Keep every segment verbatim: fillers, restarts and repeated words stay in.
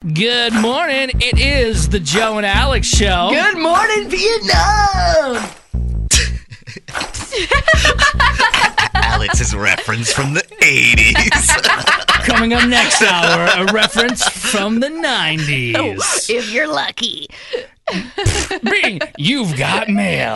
Good morning. It is the Joe and Alex Show. Good morning, Vietnam. Alex's reference from the eighties. Coming up next hour, a reference from the nineties. Oh, if you're lucky. Bing, you've got mail.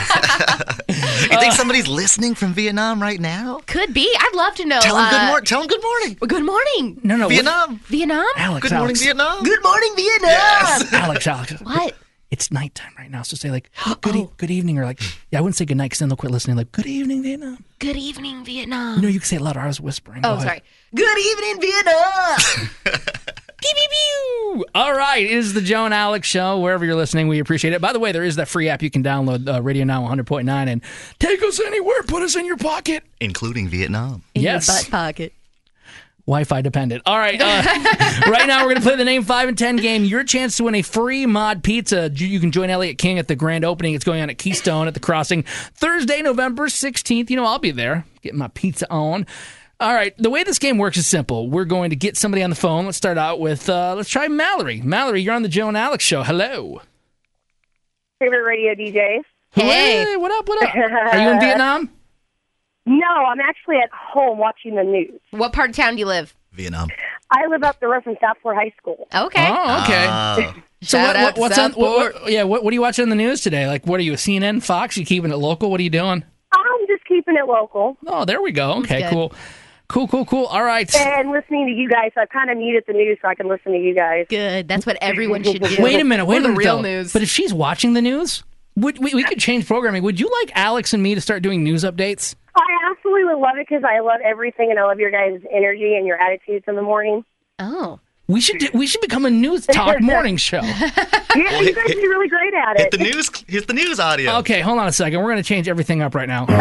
You think somebody's listening from Vietnam right now? Could be. I'd love to know. Tell them uh, good morning. Tell them good morning. Good morning. No, no. Vietnam. Vietnam? Alex, Good morning, Alex. Vietnam. Good morning, Vietnam. Yes. Alex, Alex. What? It's nighttime right now, so say like, good, e- Oh. good evening, or like, yeah, I wouldn't say good night because then they'll quit listening. Like, good evening, Vietnam. Good evening, Vietnam. You know, you can say it louder. I was whispering. Go oh, ahead. sorry. Good evening, Vietnam. Pew, pew, pew. All right, it is the Joe and Alex Show. Wherever you're listening, we appreciate it. By the way, there is that free app you can download, uh, Radio Now one hundred point nine, and take us anywhere, put us in your pocket. Including Vietnam. In Yes. your butt pocket. Wi-Fi dependent. All right. Uh, right now, we're going to play the Name five and ten game. Your chance to win a free mod pizza. You can join Elliot King at the grand opening. It's going on at Keystone at the Crossing Thursday, November sixteenth. You know, I'll be there getting my pizza on. All right. The way this game works is simple. We're going to get somebody on the phone. Let's start out with, uh, let's try Mallory. Mallory, you're on the Joe and Alex Show. Hello. Favorite radio D J? Hey. What up? What up? Are you in Vietnam? No, I'm actually at home watching the news. What part of town do you live? Vietnam. I live up the road from Southport High School. Okay. Oh, okay. Oh. So Shout what, out what, to what's on? What, Southport. what, yeah, what, what are you watching on the news today? Like, what are you, a C N N, Fox? You keeping it local? What are you doing? I'm just keeping it local Oh, there we go. Okay, good. cool. Cool, cool, cool. All right. and listening to you guys. So I kind of muted the news so I can listen to you guys. Good. That's what everyone should do. Wait a minute. Wait Or a the minute. real though. news. But if she's watching the news, would we, we could change programming. Would you like Alex and me to start doing news updates? I absolutely would love it because I love everything and I love your guys' energy and your attitudes in the morning. Oh. We should do, we should become a news talk morning show. Yeah, you guys are really great at Hit it. the news. Here's the news audio. Okay, hold on a second. We're going to change everything up right now.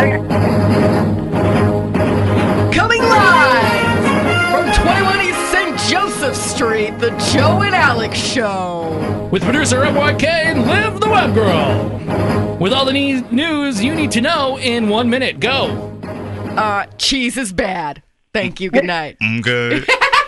Coming live from twenty-one East Saint Joseph Street, the Joe and Alex Show. With producer M Y K and Liv the Web Girl. With all the ne- news you need to know in one minute. Go. Uh, cheese is bad. Thank you. Good night. Okay.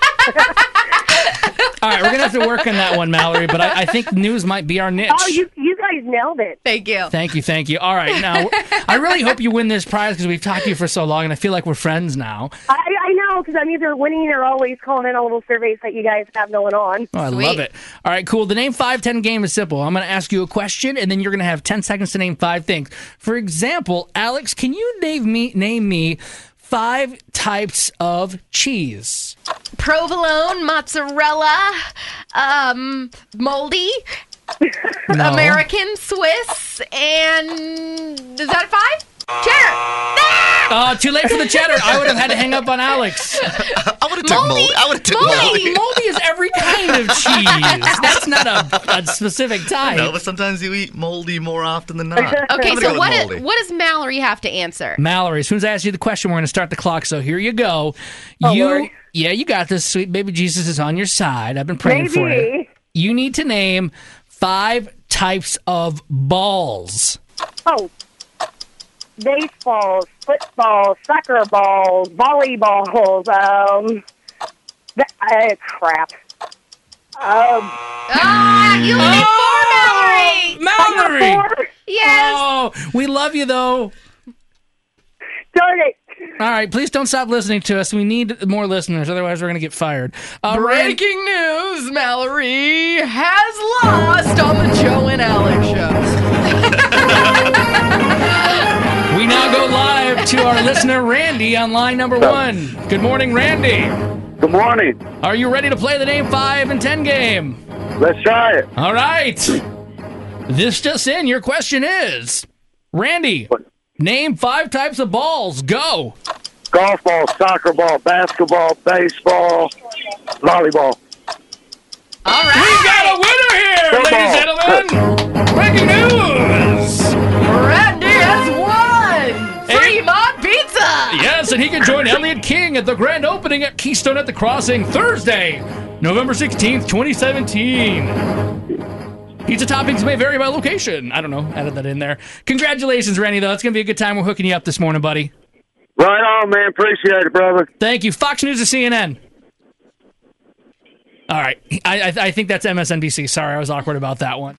All right, we're going to have to work on that one, Mallory, but I, I think news might be our niche. Oh, you you guys nailed it. Thank you. Thank you, thank you. All right, now, I really hope you win this prize because we've talked to you for so long, and I feel like we're friends now. I, I know because I'm either winning or always calling in on little surveys that you guys have going on. Oh, I Sweet. love it. All right, cool. The Name five ten game is simple. I'm going to ask you a question, and then you're going to have ten seconds to name five things. For example, Alex, can you name me name me five types of cheese? Provolone, mozzarella, um, moldy, No. American, Swiss, and is that five? Cheddar. Oh, too late for the cheddar. I would have had to hang up on Alex. I would have took Moldy. moldy. I would have took Moldy. moldy. Moldy is every kind of cheese. That's not a, a specific type. No, but sometimes you eat moldy more often than not. Okay, I'm gonna so go with what, is, moldy. what does Mallory have to answer? Mallory, as soon as I ask you the question, we're going to start the clock. So here you go. Oh, you, Lord. yeah, you got this. Sweet baby Jesus is on your side. I've been praying for you. Maybe. You need to name five types of balls. Oh, baseballs, footballs, soccer balls, volleyballs. Um, that, uh, crap. Um, Ah, you only four, Mallory. Mallory! four? Yes. Oh, we love you, though. Darn it. All right, please don't stop listening to us. We need more listeners, otherwise we're going to get fired. Uh, Rand- Breaking news: Mallory has lost on the Joe and Alex Show. we now go live to our listener, Randy, on line number one. Good morning, Randy. Good morning. Are you ready to play the Name five and ten game? Let's try it. All right. This just in, your question is, Randy, name five types of balls. Go. Golf ball, soccer ball, basketball, baseball, volleyball. All We right. got a winner here, Come ladies and on. gentlemen. Breaking news. Randy has won free mod pizza. Yes, and he can join Elliot King at the grand opening at Keystone at the Crossing Thursday, November sixteenth, twenty seventeen. Pizza toppings may vary by location. I don't know. Added that in there. Congratulations, Randy, though. It's going to be a good time. We're hooking you up this morning, buddy. Right on, man. Appreciate it, brother. Thank you. Fox News or C N N? All right. I, I, I think that's M S N B C. Sorry, I was awkward about that one.